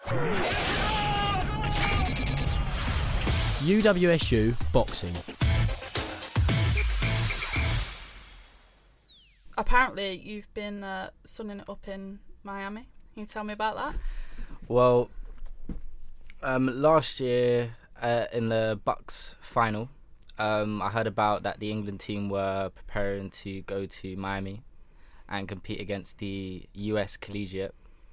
UWSU Boxing. Apparently, you've been sunning it up in Miami. Can you tell me about that? Well, last year in the Bucks final, I heard about that the England team were preparing to go to Miami and compete against the US Collegiate.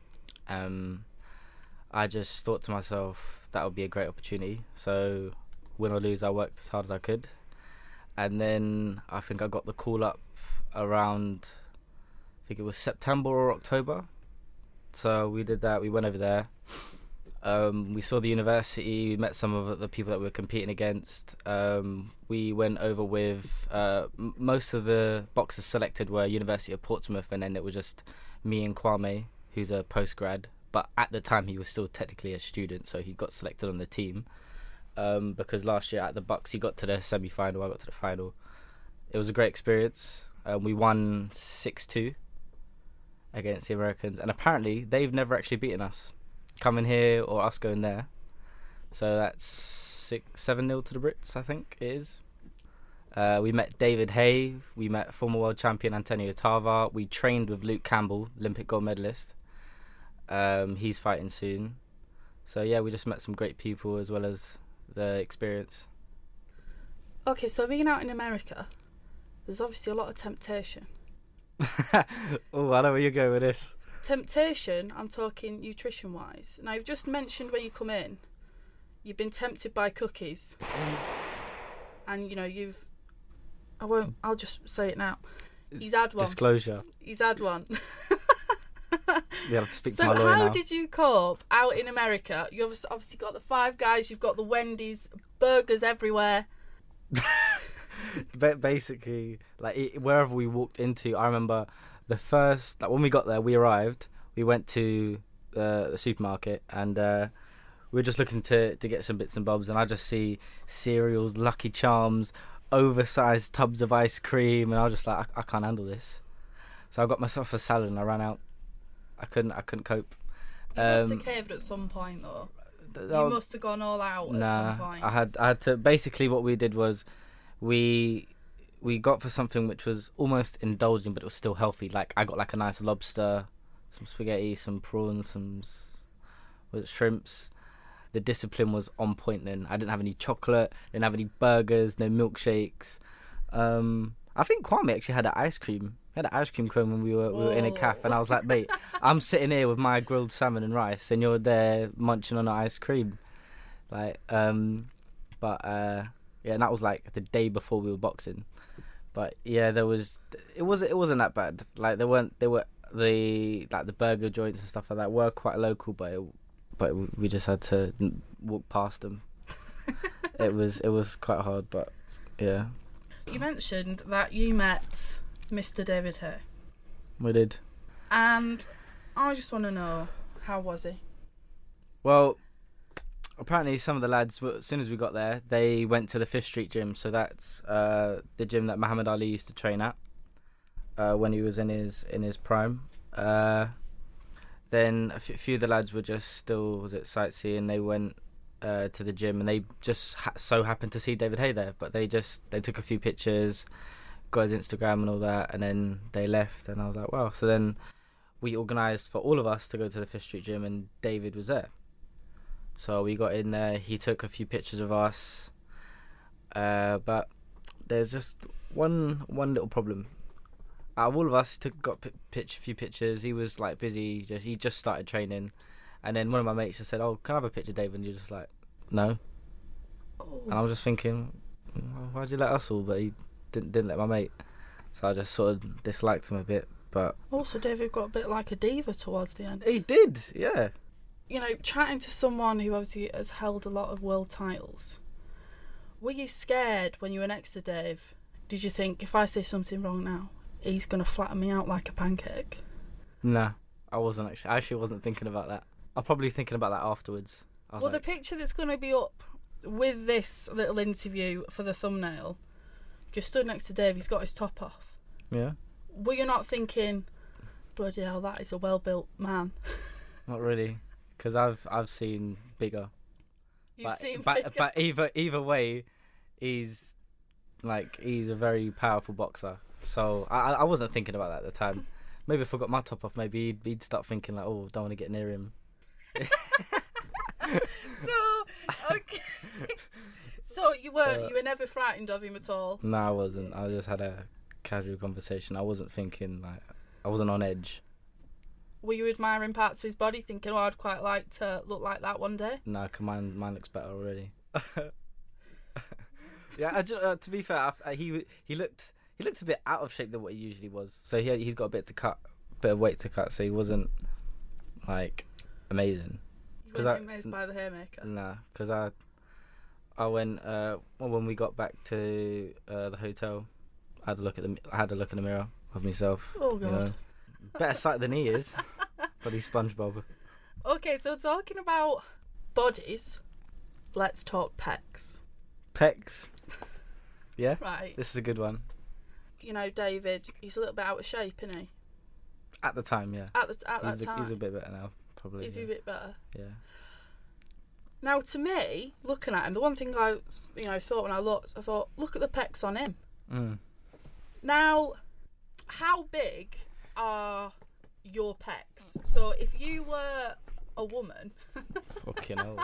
I just thought to myself that would be a great opportunity. So, win or lose, I worked as hard as I could. And then I think I got the call up around, I think it was September or October. So we did that. We went over there. We saw the university. We met some of the people that we were competing against. We went over with most of the boxers selected were University of Portsmouth, and then it was just me and Kwame, who's a post-grad. But at the time, he was still technically a student, so he got selected on the team. Because last year at the Bucks, he got to the semi-final. I got to the final. It was a great experience. We won 6-2 against the Americans, and apparently they've never actually beaten us, coming here or us going there. So that's 7-0 to the Brits, I think it is. We met David Hay, we met former world champion Antonio Tarver, we trained with Luke Campbell, Olympic gold medalist. He's fighting soon. So yeah, we just met some great people as well as the experience. Okay, so being out in America, there's obviously a lot of temptation. Oh, I know where you're going with this. Temptation, I'm talking nutrition-wise. Now, you've just mentioned when you come in, you've been tempted by cookies. And, you know, I'll just say it now. He's had one. Disclosure. He's had one. You have to speak So to my lawyer now. how did you cope out in America? You've obviously got the Five Guys, you've got the Wendy's, burgers everywhere. Basically, like wherever we walked into, I remember the first, like when we got there, we arrived, we went to the supermarket, and we were just looking to get some bits and bobs, and I just see cereals, Lucky Charms, oversized tubs of ice cream, and I was just like, I can't handle this. So I got myself a salad and I ran out. I couldn't cope. You must have caved at some point, though. You must have gone all out at some point. I had to. Basically, what we did was we got for something which was almost indulging, but it was still healthy. Like I got like a nice lobster, some spaghetti, some prawns, some shrimps. The discipline was on point then. I didn't have any chocolate, didn't have any burgers, no milkshakes. I think Kwame actually had an ice cream. He had an ice cream cone when we were in a cafe, and I was like, mate, I'm sitting here with my grilled salmon and rice, and you're there munching on an ice cream. Like, yeah, and that was like the day before we were boxing. But yeah, it wasn't that bad. Like the burger joints and stuff like that were quite local, but we just had to walk past them. It was quite hard, but yeah. You mentioned that you met Mr. David Hay. We did. And I just want to know, how was he? Well, apparently some of the lads, as soon as we got there, they went to the Fifth Street gym. So that's the gym that Muhammad Ali used to train at when he was in his prime. Then a few of the lads were just still sightseeing. They went to the gym, and they just so happened to see David Hay there. But they took a few pictures, got his Instagram and all that, and then they left. And I was like, wow. So then we organised for all of us to go to the Fifth Street gym, and David was there. So we got in there. He took a few pictures of us, but there's just one little problem. Out of all of us, got a few pictures. He was like busy. He just started training, and then one of my mates just said, "Oh, can I have a picture, David?" And you're just like, "No." Oh. And I was just thinking, well, why'd you let us all? But he didn't let my mate. So I just sort of disliked him a bit. But also, David got a bit like a diva towards the end. He did, yeah. You know, chatting to someone who obviously has held a lot of world titles, were you scared when you were next to Dave? Did you think, if I say something wrong now, he's going to flatten me out like a pancake? Nah, I wasn't actually. I actually wasn't thinking about that. I'm probably thinking about that afterwards. Well, the picture that's going to be up with this little interview for the thumbnail, you're stood next to Dave, he's got his top off. Yeah. Were you not thinking, bloody hell, that is a well-built man? Not really. because I've seen bigger. You've seen but, bigger. but either way, he's a very powerful boxer. So I wasn't thinking about that at the time. Maybe if I got my top off, maybe he'd start thinking like, oh, don't want to get near him. Okay. So you were never frightened of him at all? No, I wasn't. I just had a casual conversation. I wasn't thinking I wasn't on edge. Were you admiring parts of his body, thinking, "Oh, I'd quite like to look like that one day"? No, mine looks better already. Yeah, to be fair, he looked a bit out of shape than what he usually was. So he's got a bit of weight to cut. So he wasn't amazing. You weren't amazed by the haymaker? Nah, because I went when we got back to the hotel. I had a look in the mirror of myself. Oh God! You know, better sight than he is. Bloody SpongeBob. Okay, so talking about bodies, let's talk pecs. Pecs. Yeah. Right. This is a good one. You know, David, he's a little bit out of shape, isn't he? At the time, yeah. At that time. He's a bit better now, probably. Is he a bit better? Yeah. Now, to me, looking at him, the one thing I thought when I looked, look at the pecs on him. Mm. Now, how big are your pecs? So, if you were a woman... Fucking hell.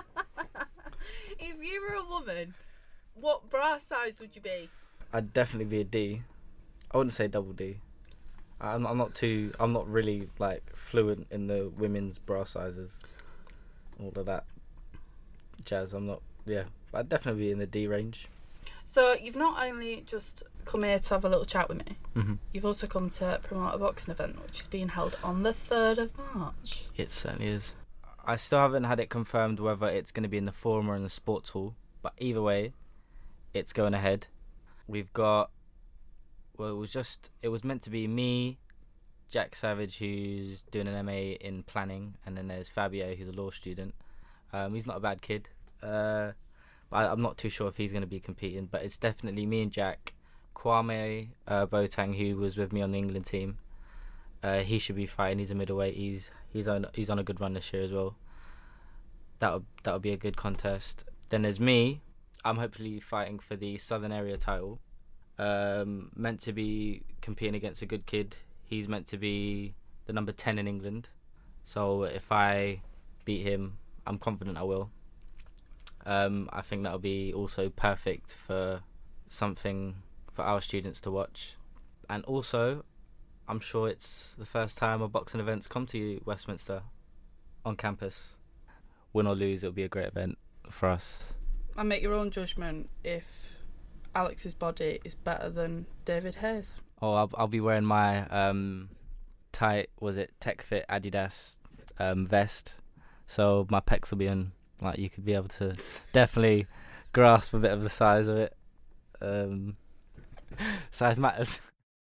If you were a woman, what bra size would you be? I'd definitely be a D. I wouldn't say double D. I'm not really fluent in the women's bra sizes. All of that jazz. I'm not. Yeah, but I'd definitely be in the D range. So you've not only just come here to have a little chat with me, Mm-hmm. you've also come to promote a boxing event which is being held on the 3rd of March. It certainly is. I still haven't had it confirmed whether it's going to be in the Forum or in the Sports Hall, but either way, it's going ahead. We've got. Well, it was meant to be me, Jack Savage, who's doing an MA in planning, and then there's Fabio, who's a law student. He's not a bad kid, but I'm not too sure if he's going to be competing. But it's definitely me and Jack. Kwame Boateng, who was with me on the England team, he should be fighting. He's a middleweight. He's on a good run this year as well. That'll be a good contest. Then there's me. I'm hopefully fighting for the Southern Area title. Meant to be competing against a good kid. He's meant to be the number 10 in England. So if I beat him, I'm confident I will. I think that'll be also perfect for something for our students to watch. And also, I'm sure it's the first time a boxing event's come to Westminster on campus. Win or lose, it'll be a great event for us. And make your own judgment if Alex's body is better than David Hayes. Oh, I'll be wearing my tight, Tech Fit Adidas vest. So my pecs will be in, you could be able to definitely grasp a bit of the size of it. Size matters.